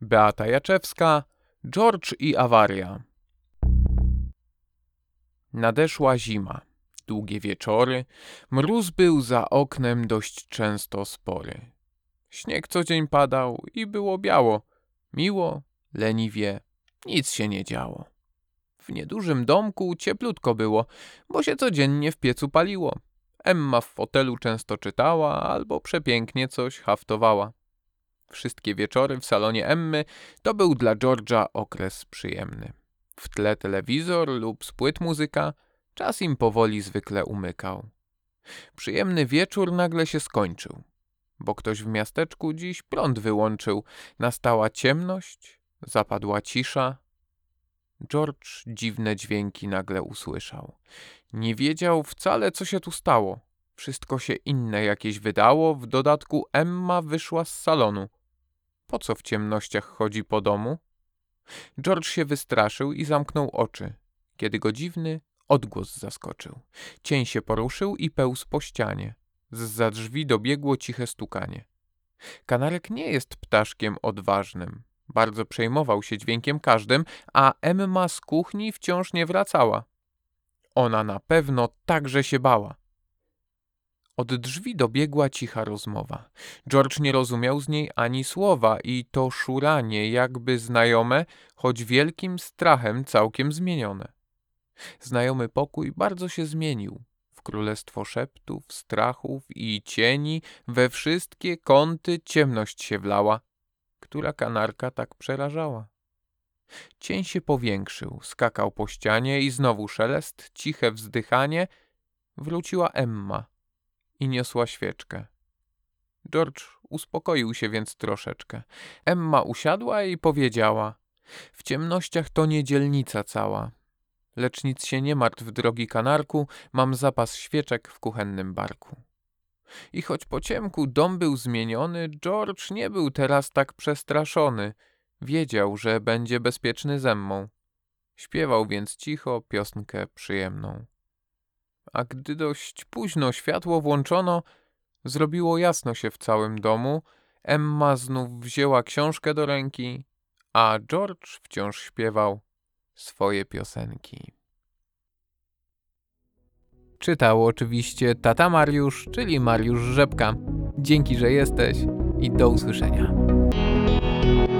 Beata Jaczewska, George i awaria. Nadeszła zima. Długie wieczory. Mróz był za oknem dość często spory. Śnieg co dzień padał i było biało. Miło, leniwie, nic się nie działo. W niedużym domku cieplutko było, bo się codziennie w piecu paliło. Emma w fotelu często czytała albo przepięknie coś haftowała. Wszystkie wieczory w salonie Emmy to był dla George'a okres przyjemny. W tle telewizor lub z płyt muzyka, czas im powoli zwykle umykał. Przyjemny wieczór nagle się skończył, bo ktoś w miasteczku dziś prąd wyłączył. Nastała ciemność, zapadła cisza. George dziwne dźwięki nagle usłyszał. Nie wiedział wcale, co się tu stało. Wszystko się inne jakieś wydało, w dodatku Emma wyszła z salonu. Po co w ciemnościach chodzi po domu? George się wystraszył i zamknął oczy, kiedy go dziwny odgłos zaskoczył. Cień się poruszył i pełzł po ścianie. Zza drzwi dobiegło ciche stukanie. Kanarek nie jest ptaszkiem odważnym. Bardzo przejmował się dźwiękiem każdym, a Emma z kuchni wciąż nie wracała. Ona na pewno także się bała. Od drzwi dobiegła cicha rozmowa. George nie rozumiał z niej ani słowa i to szuranie jakby znajome, choć wielkim strachem całkiem zmienione. Znajomy pokój bardzo się zmienił. W królestwo szeptów, strachów i cieni we wszystkie kąty ciemność się wlała, która kanarka tak przerażała. Cień się powiększył, skakał po ścianie i znowu szelest, ciche wzdychanie. Wróciła Emma i niosła świeczkę. George uspokoił się więc troszeczkę. Emma usiadła i powiedziała: w ciemnościach to nie dzielnica cała. Lecz nic się nie martw, drogi kanarku, mam zapas świeczek w kuchennym barku. I choć po ciemku dom był zmieniony, George nie był teraz tak przestraszony. Wiedział, że będzie bezpieczny z Emmą. Śpiewał więc cicho piosenkę przyjemną. A gdy dość późno światło włączono, zrobiło jasno się w całym domu, Emma znów wzięła książkę do ręki, a George wciąż śpiewał swoje piosenki. Czytał oczywiście tata Mariusz, czyli Mariusz Rzepka. Dzięki, że jesteś i do usłyszenia.